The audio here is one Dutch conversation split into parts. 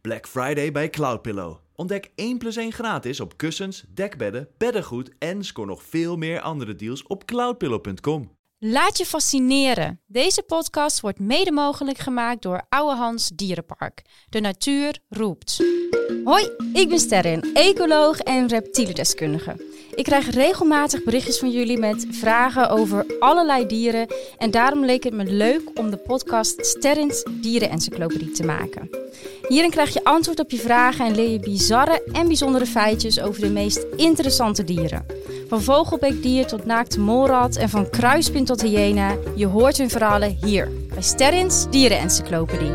Black Friday bij Cloudpillow. Ontdek 1+1 gratis op kussens, dekbedden, beddengoed en scoor nog veel meer andere deals op cloudpillow.com. Laat je fascineren. Deze podcast wordt mede mogelijk gemaakt door Oude Hans Dierenpark. De natuur roept. Hoi, ik ben Sterrin, ecoloog en reptielendeskundige. Ik krijg regelmatig berichtjes van jullie met vragen over allerlei dieren. En daarom leek het me leuk om de podcast Sterrins Dierenencyclopedie te maken. Hierin krijg je antwoord op je vragen en leer je bizarre en bijzondere feitjes over de meest interessante dieren. Van vogelbeekdier tot naakte molrat en van kruispin tot hyena. Je hoort hun verhalen hier bij Sterrins Dierenencyclopedie.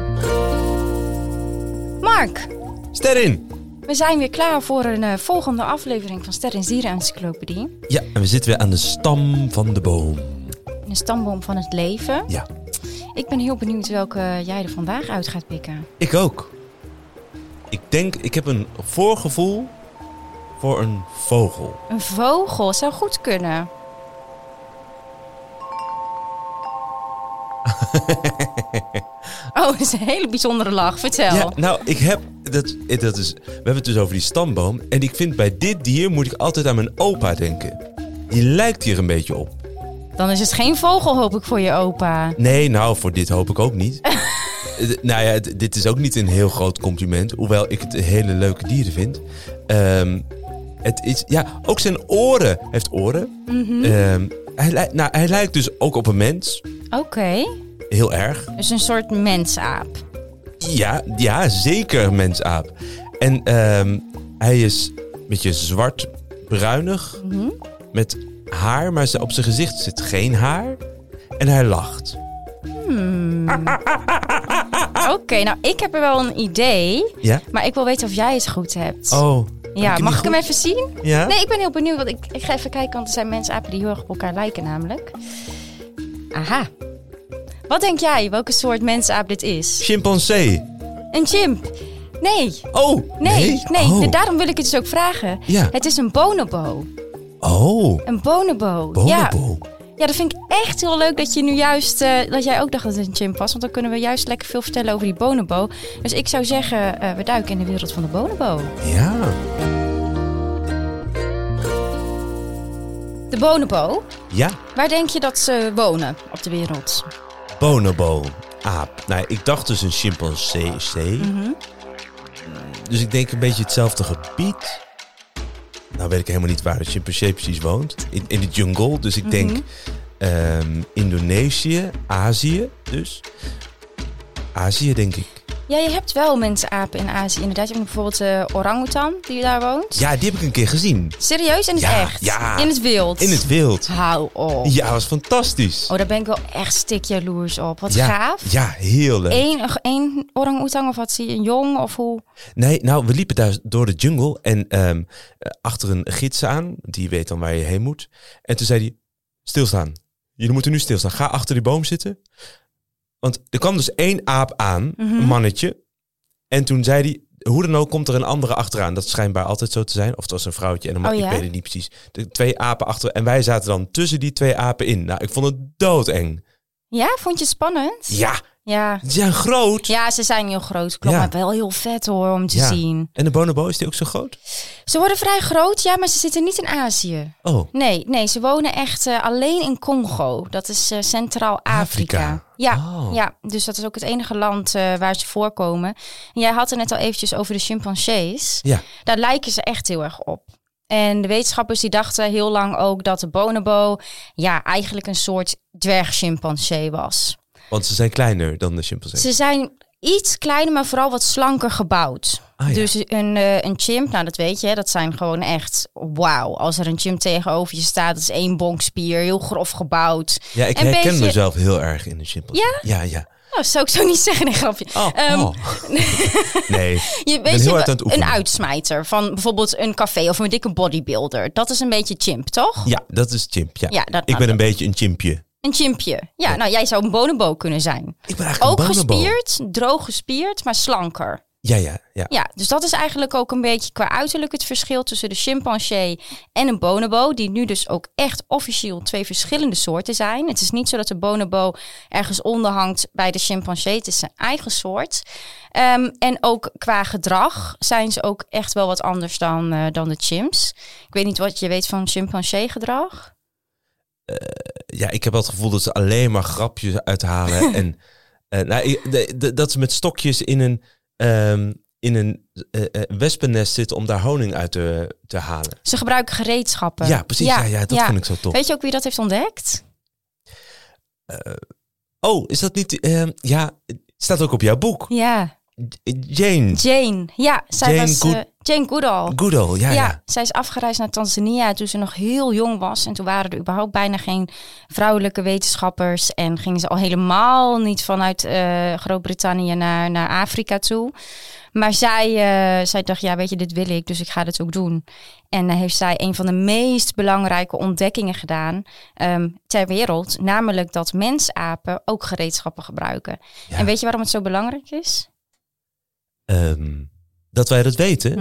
Mark. Sterrin. We zijn weer klaar voor een volgende aflevering van Sterrins Dierenencyclopedie. Ja, en we zitten weer aan de stam van de boom. De stamboom van het leven. Ja. Ik ben heel benieuwd welke jij er vandaag uit gaat pikken. Ik ook. Ik heb een voorgevoel voor een vogel. Een vogel zou goed kunnen. Oh, dat is een hele bijzondere lach. Vertel. Ja, nou, we hebben het dus over die stamboom. En ik vind bij dit dier moet ik altijd aan mijn opa denken. Die lijkt hier een beetje op. Dan is het geen vogel, hoop ik, voor je opa. Nee, nou, voor dit hoop ik ook niet. Nou ja, dit is ook niet een heel groot compliment. Hoewel ik het hele leuke dieren vind. Het is, ja, ook zijn oren. Hij heeft oren. Mm-hmm. Hij lijkt dus ook op een mens. Oké. Heel erg. Dus een soort mensaap. Ja, zeker een mensaap. En hij is een beetje zwart-bruinig. Mm-hmm. Met haar, maar op zijn gezicht zit geen haar. En hij lacht. Oké, nou, ik heb er wel een idee. Ja? Maar ik wil weten of jij het goed hebt. Oh. Ja, mag ik hem even zien? Ja? Nee, ik ben heel benieuwd. Want ik ga even kijken, want er zijn mensapen die heel erg op elkaar lijken namelijk. Aha. Wat denk jij, welke soort mensaap dit is? Chimpansee. Een chimp. Nee. Oh. Nee. Oh. Daarom wil ik het dus ook vragen. Ja. Het is een bonobo. Oh. Een bonobo. Bonobo. Ja, dat vind ik echt heel leuk dat je nu juist, dat jij ook dacht dat het een chimp was. Want dan kunnen we juist lekker veel vertellen over die bonobo. Dus ik zou zeggen, we duiken in de wereld van de bonobo. Ja. De bonobo, Ja. waar denk je dat ze wonen op de wereld? Bonobo. Aap. Nou, ik dacht dus een chimpansee. Mm-hmm. Dus ik denk een beetje hetzelfde gebied. Nou weet ik helemaal niet waar de chimpansee precies woont. In de jungle. Dus ik denk Indonesië, Azië dus. Azië denk ik. Ja, je hebt wel mensapen in Azië inderdaad. Je hebt bijvoorbeeld orang-oetan die daar woont. Ja, die heb ik een keer gezien. Serieus? In het echt? Ja. In het wild? In het wild. Hou op. Ja, dat was fantastisch. Oh, daar ben ik wel echt stik jaloers op. Wat gaaf. Ja, heel leuk. Eén orang-oetan of had hij een jong of hoe? Nee, nou, we liepen daar door de jungle en achter een gids aan. Die weet dan waar je heen moet. En toen zei hij, stilstaan. Jullie moeten nu stilstaan. Ga achter die boom zitten. Want er kwam dus 1 aap aan, een mannetje. En toen zei hij, hoe dan ook komt er een andere achteraan. Dat is schijnbaar altijd zo te zijn. Of het was een vrouwtje en een man, ik weet het niet precies. De 2 apen achter. En wij zaten dan tussen die 2 apen in. Nou, ik vond het doodeng. Ja, vond je het spannend? Ja. Ze zijn groot. Ja, ze zijn heel groot. Klopt, maar wel heel vet hoor om te zien. En de bonobo, is die ook zo groot? Ze worden vrij groot, ja, maar ze zitten niet in Azië. Oh. Nee, ze wonen echt alleen in Congo. Dat is Centraal-Afrika. Ja, dus dat is ook het enige land waar ze voorkomen. En jij had het net al eventjes over de chimpansees. Ja. Daar lijken ze echt heel erg op. En de wetenschappers die dachten heel lang ook dat de bonobo eigenlijk een soort dwergchimpansee was. Want ze zijn kleiner dan de chimpansee. Ze zijn iets kleiner, maar vooral wat slanker gebouwd. Ja. Dus een chimp, nou dat weet je, dat zijn gewoon echt wauw. Als er een chimp tegenover je staat, dat is 1 bonkspier, heel grof gebouwd. Ja, ik herken mezelf heel erg in de chimpansee. Ja? Oh, zou ik zo niet zeggen, nee, grapje. Nee, je weet heel hard aan het oefenen. Een uitsmijter van bijvoorbeeld een café of een dikke bodybuilder. Dat is een beetje chimp, toch? Ja, dat is chimp, ja. Ik ben een beetje een chimpje. Een chimpje. Ja, nou jij zou een bonobo kunnen zijn. Ik ben eigenlijk ook een bonobo. gespierd, droog gespierd, maar slanker. Ja. Ja, dus dat is eigenlijk ook een beetje qua uiterlijk het verschil tussen de chimpansee en een bonobo. Die nu dus ook echt officieel 2 verschillende soorten zijn. Het is niet zo dat de bonobo ergens onder hangt bij de chimpansee. Het is zijn eigen soort. En ook qua gedrag zijn ze ook echt wel wat anders dan de chimps. Ik weet niet wat je weet van chimpansee gedrag. Ik heb wel het gevoel dat ze alleen maar grapjes uithalen. En dat ze met stokjes in een wespennest zitten om daar honing uit te halen. Ze gebruiken gereedschappen. Ja, precies. Ja, dat vind ik zo tof. Weet je ook wie dat heeft ontdekt? Is dat niet... staat ook op jouw boek. Ja. Jane. Ja. Jane Goodall. Goodall, ja. Zij is afgereisd naar Tanzania toen ze nog heel jong was. En toen waren er überhaupt bijna geen vrouwelijke wetenschappers. En gingen ze al helemaal niet vanuit Groot-Brittannië naar Afrika toe. Maar zij dacht, weet je, dit wil ik, dus ik ga dit ook doen. En heeft zij een van de meest belangrijke ontdekkingen gedaan ter wereld. Namelijk dat mensapen ook gereedschappen gebruiken. Ja. En weet je waarom het zo belangrijk is? Dat wij dat weten?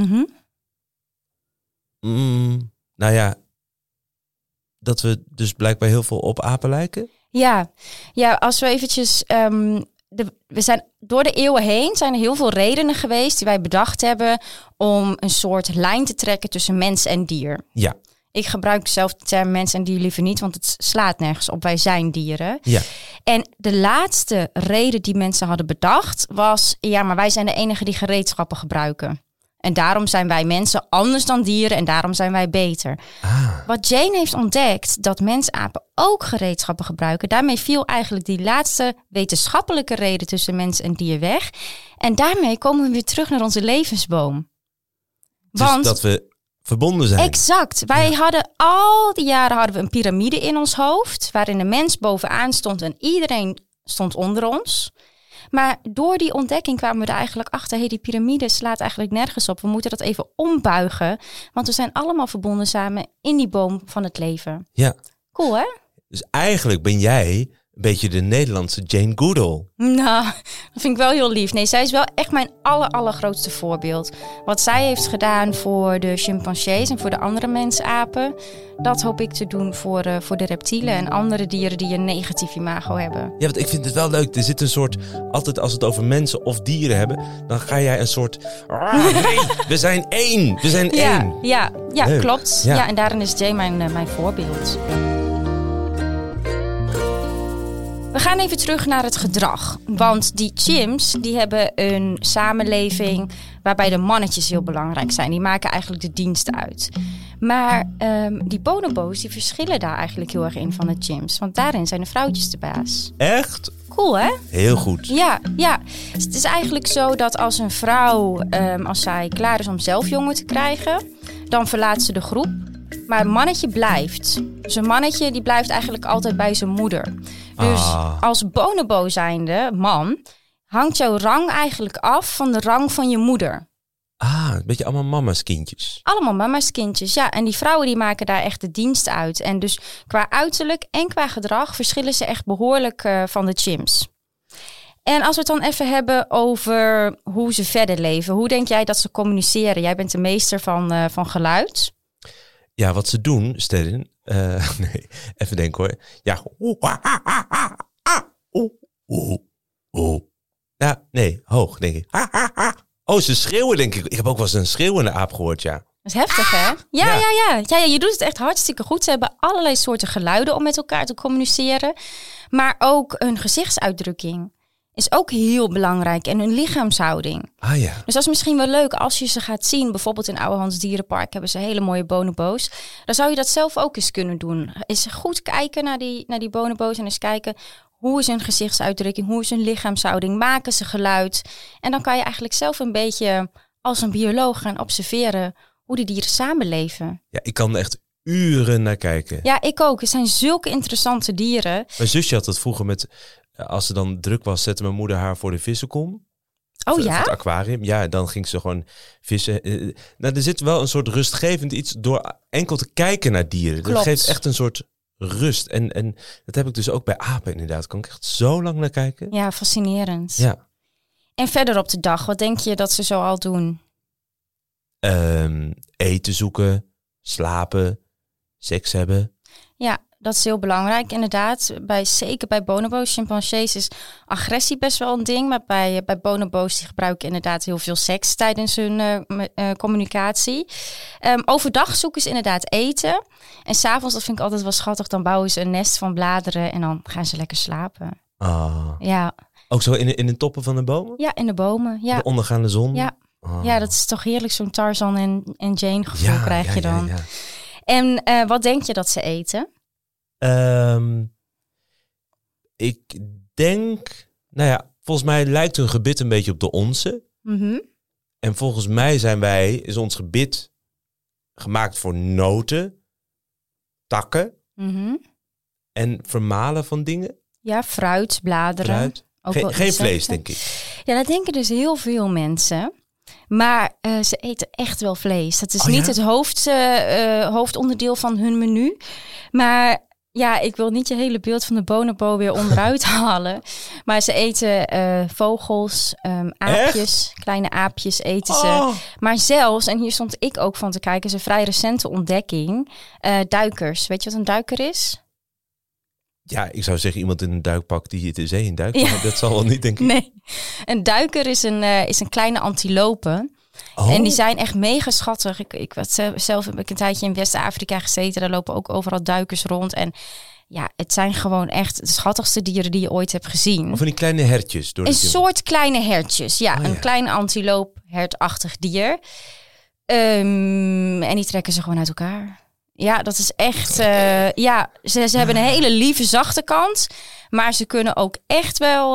Dat we dus blijkbaar heel veel op apen lijken? Ja, als we eventjes... we zijn door de eeuwen heen zijn er heel veel redenen geweest die wij bedacht hebben om een soort lijn te trekken tussen mens en dier. Ja. Ik gebruik zelf de term mens en dier liever niet, want het slaat nergens op. Wij zijn dieren. Ja. En de laatste reden die mensen hadden bedacht was, maar wij zijn de enige die gereedschappen gebruiken. En daarom zijn wij mensen anders dan dieren en daarom zijn wij beter. Wat Jane heeft ontdekt, dat mensapen ook gereedschappen gebruiken. Daarmee viel eigenlijk die laatste wetenschappelijke reden tussen mens en dier weg. En daarmee komen we weer terug naar onze levensboom. Dus dat we verbonden zijn. Exact. Wij hadden al die jaren een piramide in ons hoofd, waarin de mens bovenaan stond en iedereen stond onder ons. Maar door die ontdekking kwamen we er eigenlijk achter, die piramide slaat eigenlijk nergens op. We moeten dat even ombuigen, want we zijn allemaal verbonden samen in die boom van het leven. Ja. Cool, hè? Dus eigenlijk ben jij een beetje de Nederlandse Jane Goodall. Nou, dat vind ik wel heel lief. Nee, zij is wel echt mijn allergrootste voorbeeld. Wat zij heeft gedaan voor de chimpansees en voor de andere mensapen, dat hoop ik te doen voor de reptielen en andere dieren die een negatief imago hebben. Ja, want ik vind het wel leuk. Er zit een soort, altijd als we het over mensen of dieren hebben, dan ga jij een soort, nee, we zijn één. We zijn één. Ja, klopt. Ja, en daarin is Jane mijn voorbeeld. We gaan even terug naar het gedrag. Want die chimps die hebben een samenleving waarbij de mannetjes heel belangrijk zijn. Die maken eigenlijk de diensten uit. Maar die bonobo's die verschillen daar eigenlijk heel erg in van de chimps. Want daarin zijn de vrouwtjes de baas. Echt? Cool, hè? Heel goed. Ja. Dus het is eigenlijk zo dat als een vrouw, als zij klaar is om zelf jongen te krijgen, dan verlaat ze de groep. Maar een mannetje blijft. Dus een mannetje die blijft eigenlijk altijd bij zijn moeder. Dus als bonobo zijnde man hangt jouw rang eigenlijk af van de rang van je moeder. Een beetje allemaal mama's kindjes. Allemaal mama's kindjes, ja. En die vrouwen die maken daar echt de dienst uit. En dus qua uiterlijk en qua gedrag verschillen ze echt behoorlijk van de chimps. En als we het dan even hebben over hoe ze verder leven. Hoe denk jij dat ze communiceren? Jij bent de meester van geluid. Ja, wat ze doen, Sterren. Nee, even denken hoor. Ja. Ja, nee, hoog denk ik. Ze schreeuwen denk ik. Ik heb ook wel eens een schreeuwende aap gehoord, ja. Dat is heftig, hè? Ja, je doet het echt hartstikke goed. Ze hebben allerlei soorten geluiden om met elkaar te communiceren. Maar ook hun gezichtsuitdrukking is ook heel belangrijk. En hun lichaamshouding. Ja. Dus dat is misschien wel leuk als je ze gaat zien. Bijvoorbeeld in Ouwehands Dierenpark hebben ze hele mooie bonobo's. Dan zou je dat zelf ook eens kunnen doen. Eens goed kijken naar die bonobo's en eens kijken, hoe is hun gezichtsuitdrukking? Hoe is hun lichaamshouding? Maken ze geluid? En dan kan je eigenlijk zelf een beetje als een bioloog gaan observeren hoe die dieren samenleven. Ja, ik kan er echt uren naar kijken. Ja, ik ook. Het zijn zulke interessante dieren. Mijn zusje had het vroeger met, als ze dan druk was, zette mijn moeder haar voor de vissenkom. Oh ja? Voor het aquarium. Ja, dan ging ze gewoon vissen. Er zit wel een soort rustgevend iets door enkel te kijken naar dieren. Klopt. Dat geeft echt een soort rust. En dat heb ik dus ook bij apen inderdaad. Kan ik echt zo lang naar kijken. Ja, fascinerend. Ja. En verder op de dag, wat denk je dat ze zo al doen? Eten zoeken, slapen, seks hebben. Ja, dat is heel belangrijk inderdaad. Zeker bij bonobo's, chimpansees is agressie best wel een ding. Maar bij bonobo's die gebruiken inderdaad heel veel seks tijdens hun communicatie. Overdag zoeken ze inderdaad eten. En 's avonds, dat vind ik altijd wel schattig, dan bouwen ze een nest van bladeren en dan gaan ze lekker slapen. Ja. Ook zo in de toppen van de bomen? Ja, in de bomen. Ja. De ondergaande zon? Ja. Ja, dat is toch heerlijk, zo'n Tarzan en Jane gevoel krijg je dan. Ja. En wat denk je dat ze eten? Ik denk, volgens mij lijkt hun gebit een beetje op de onze. Mm-hmm. En volgens mij is ons gebit gemaakt voor noten, takken en vermalen van dingen. Ja, fruit, bladeren. Geen vlees, denk ik. Ja, dat denken dus heel veel mensen. Maar ze eten echt wel vlees. Dat is niet het hoofdonderdeel van hun menu. Maar ja, ik wil niet je hele beeld van de bonobo weer onderuit halen. Maar ze eten vogels, aapjes, echt? Kleine aapjes eten ze. Maar zelfs, en hier stond ik ook van te kijken, is een vrij recente ontdekking. Duikers. Weet je wat een duiker is? Ja, ik zou zeggen iemand in een duikpak die de zee in duikt. Ja. Maar dat zal wel niet, denk ik. Nee, een duiker is een kleine antilope. En die zijn echt mega schattig. Zelf heb ik een tijdje in West-Afrika gezeten. Daar lopen ook overal duikers rond. En ja, het zijn gewoon echt de schattigste dieren die je ooit hebt gezien. Of van die kleine hertjes. Een soort kleine hertjes, ja. Een klein antiloop-hertachtig dier. En die trekken ze gewoon uit elkaar. Ja, dat is echt... ze hebben een hele lieve, zachte kant. Maar ze kunnen ook echt wel...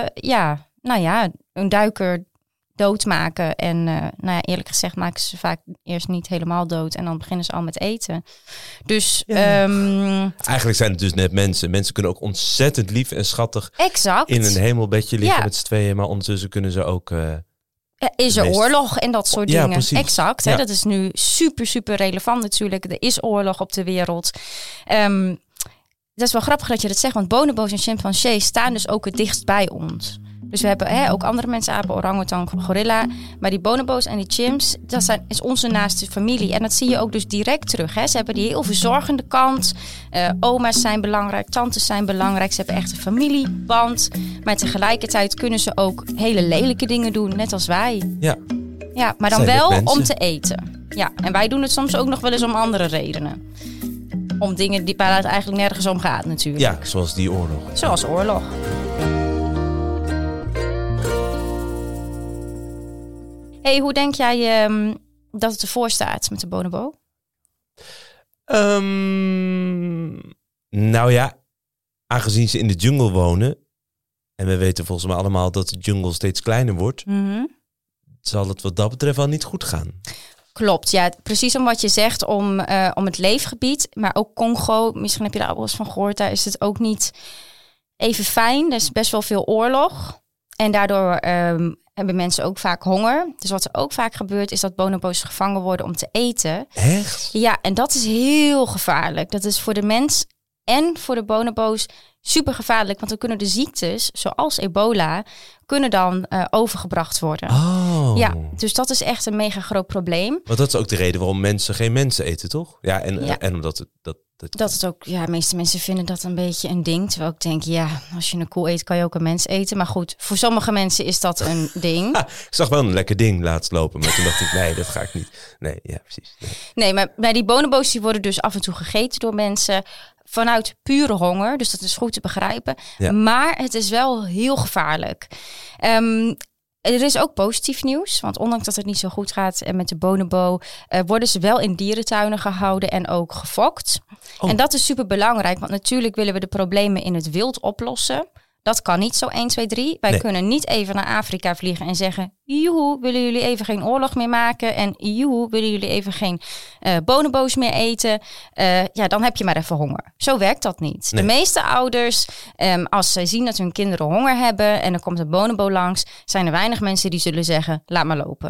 een duiker doodmaken. En eerlijk gezegd maken ze vaak eerst niet helemaal dood. En dan beginnen ze al met eten. Dus... Eigenlijk zijn het dus net mensen. Mensen kunnen ook ontzettend lief en schattig... Exact. In een hemelbedje liggen met z'n tweeën. Maar ondertussen kunnen ze ook... is er oorlog en dat soort dingen. Precies. Exact. Hè? Dat is nu super, super relevant natuurlijk. Er is oorlog op de wereld. Dat is wel grappig dat je dat zegt. Want bonobo's en chimpansees staan dus ook het dichtst bij ons. Dus we hebben ook andere mensapen, orang-oetan, gorilla. Maar die bonobo's en die chimps, is onze naaste familie. En dat zie je ook dus direct terug. Hè? Ze hebben die heel verzorgende kant. Oma's zijn belangrijk, tantes zijn belangrijk. Ze hebben echt een familieband. Maar tegelijkertijd kunnen ze ook hele lelijke dingen doen, net als wij. Ja, maar dan wel om te eten. Ja, en wij doen het soms ook nog wel eens om andere redenen. Om dingen waar het eigenlijk nergens om gaat natuurlijk. Ja, zoals die oorlog. Zoals oorlog. Hey, hoe denk jij dat het ervoor staat met de bonobo? Aangezien ze in de jungle wonen... en we weten volgens mij allemaal dat de jungle steeds kleiner wordt... zal het wat dat betreft wel niet goed gaan. Klopt, ja. Precies om wat je zegt om het leefgebied. Maar ook Congo, misschien heb je daar al eens van gehoord... daar is het ook niet even fijn. Er is best wel veel oorlog. En daardoor... hebben mensen ook vaak honger. Dus wat er ook vaak gebeurt is dat bonobo's gevangen worden om te eten. Echt? Ja, en dat is heel gevaarlijk. Dat is voor de mens en voor de bonobo's super gevaarlijk. Want dan kunnen de ziektes, zoals ebola, kunnen dan overgebracht worden. Ja, dus dat is echt een mega groot probleem. Want dat is ook de reden waarom mensen geen mensen eten, toch? Ja, en omdat dat is ook, de meeste mensen vinden dat een beetje een ding. Terwijl ik denk, als je een koe eet, kan je ook een mens eten. Maar goed, voor sommige mensen is dat een ding. Ik zag wel een lekker ding laatst lopen, maar toen dacht ik, nee, dat ga ik niet. Nee, ja, precies. Nee, maar die bonobo's die worden dus af en toe gegeten door mensen vanuit pure honger. Dus dat is goed te begrijpen. Ja. Maar het is wel heel gevaarlijk. Er is ook positief nieuws, want ondanks dat het niet zo goed gaat met de bonobo, worden ze wel in dierentuinen gehouden en ook gefokt. En dat is super belangrijk, want natuurlijk willen we de problemen in het wild oplossen. Dat kan niet zo 1, 2, 3. Wij kunnen niet even naar Afrika vliegen en zeggen... joehoe, willen jullie even geen oorlog meer maken? En joehoe, willen jullie even geen bonobo's meer eten? Dan heb je maar even honger. Zo werkt dat niet. Nee. De meeste ouders, als zij zien dat hun kinderen honger hebben... en er komt een bonobo langs... zijn er weinig mensen die zullen zeggen, laat maar lopen.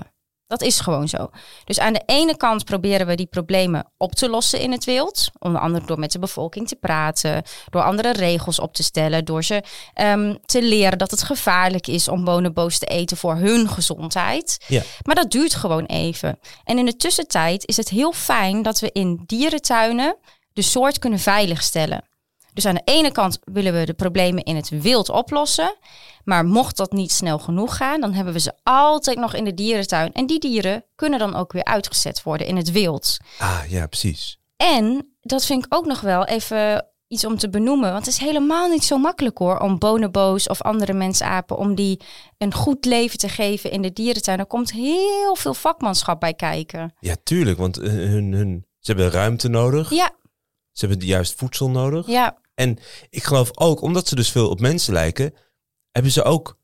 Dat is gewoon zo. Dus aan de ene kant proberen we die problemen op te lossen in het wild. Onder andere door met de bevolking te praten. Door andere regels op te stellen. Door ze te leren dat het gevaarlijk is om bonobo's te eten voor hun gezondheid. Ja. Maar dat duurt gewoon even. En in de tussentijd is het heel fijn dat we in dierentuinen de soort kunnen veiligstellen. Dus aan de ene kant willen we de problemen in het wild oplossen. Maar mocht dat niet snel genoeg gaan, dan hebben we ze altijd nog in de dierentuin. En die dieren kunnen dan ook weer uitgezet worden in het wild. Ah, ja, precies. En dat vind ik ook nog wel even iets om te benoemen. Want het is helemaal niet zo makkelijk hoor, om bonobo's of andere mensapen, om die een goed leven te geven in de dierentuin. Er komt heel veel vakmanschap bij kijken. Ja, tuurlijk, want ze hebben ruimte nodig. Ja. Ze hebben juist voedsel nodig. Ja. En ik geloof ook, omdat ze dus veel op mensen lijken, hebben ze ook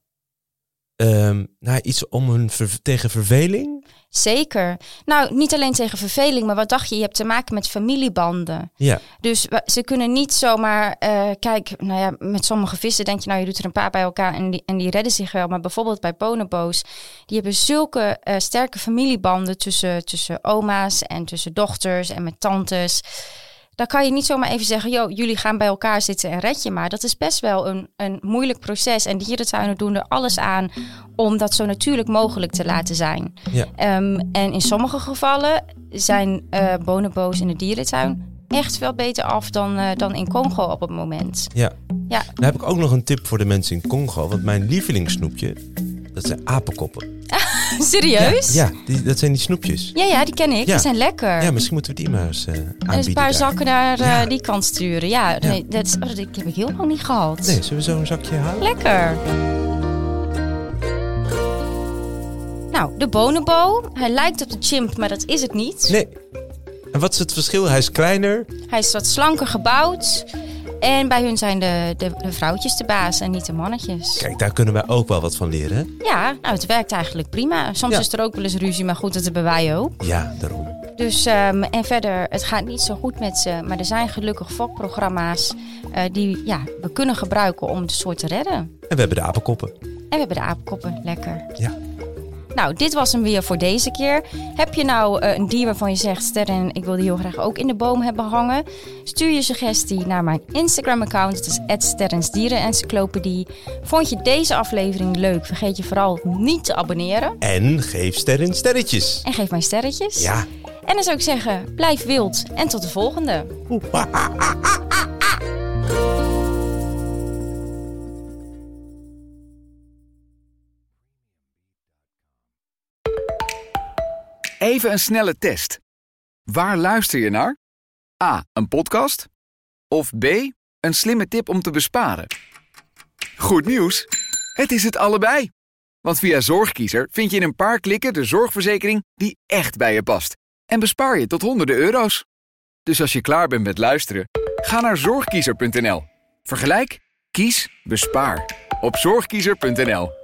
iets om hun tegen verveling? Zeker. Nou, niet alleen tegen verveling, maar wat dacht je? Je hebt te maken met familiebanden. Ja. Dus ze kunnen niet zomaar... met sommige vissen denk je, je doet er een paar bij elkaar en die redden zich wel. Maar bijvoorbeeld bij bonobo's, die hebben zulke sterke familiebanden tussen oma's en tussen dochters en met tantes. Dan kan je niet zomaar even zeggen, jullie gaan bij elkaar zitten en red je maar. Dat is best wel een moeilijk proces. En dierentuinen doen er alles aan om dat zo natuurlijk mogelijk te laten zijn. Ja. En in sommige gevallen zijn bonobo's in de dierentuin echt veel beter af dan in Congo op het moment. Ja. Ja. Dan heb ik ook nog een tip voor de mensen in Congo. Want mijn lievelingssnoepje, dat zijn apenkoppen. Serieus? Ja, dat zijn die snoepjes. Ja, die ken ik. Ja. Die zijn lekker. Ja, misschien moeten we die maar eens aanbieden. En een paar zakken naar Ja. die kant sturen. Ja, nee, dat heb ik heel lang niet gehad. Nee, zullen we zo een zakje halen? Lekker. Nou, de bonobo. Hij lijkt op de chimp, maar dat is het niet. Nee. En wat is het verschil? Hij is kleiner. Hij is wat slanker gebouwd. En bij hun zijn de vrouwtjes de baas en niet de mannetjes. Kijk, daar kunnen wij ook wel wat van leren, hè? Ja, nou, het werkt eigenlijk prima. Soms is er ook wel eens ruzie, maar goed, dat hebben wij ook. Ja, daarom. Dus, en verder, het gaat niet zo goed met ze. Maar er zijn gelukkig fokprogramma's die we kunnen gebruiken om de soort te redden. En we hebben de apenkoppen. En we hebben de apenkoppen, lekker. Ja. Nou, dit was hem weer voor deze keer. Heb je nou een dier waarvan je zegt, Sterren, ik wil die heel graag ook in de boom hebben hangen? Stuur je suggestie naar mijn Instagram-account. Het is @sterrensdierenencyclopedie. Vond je deze aflevering leuk? Vergeet je vooral niet te abonneren. En geef Sterren sterretjes. En geef mij sterretjes. Ja. En dan zou ik zeggen, blijf wild en tot de volgende. Even een snelle test. Waar luister je naar? A, een podcast? Of B, een slimme tip om te besparen? Goed nieuws! Het is het allebei. Want via Zorgkiezer vind je in een paar klikken de zorgverzekering die echt bij je past. En bespaar je tot honderden euro's. Dus als je klaar bent met luisteren, ga naar zorgkiezer.nl. Vergelijk, kies, bespaar. Op zorgkiezer.nl.